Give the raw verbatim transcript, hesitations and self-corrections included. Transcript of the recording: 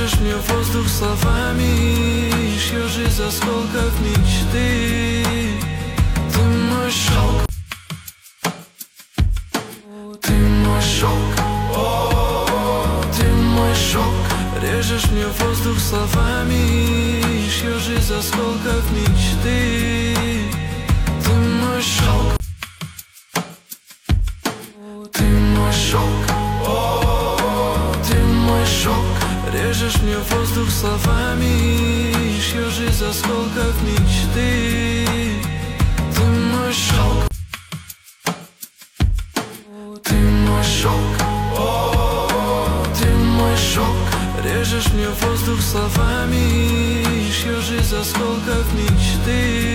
Режешь мне воздух словами, шьешь из осколков мечты. Ты мой шелк, ты мой шелк, ты мой шелк. Режешь мне воздух словами, шьешь из осколков мечты. Ты мой шелк, ты мой шелк, ты мой шелк. Режешь мне воздух словами, шьешь из осколков мечты. Ты мой шелк, ты мой шелк, ты мой шелк. Режешь мне воздух словами, шьешь из осколков мечты.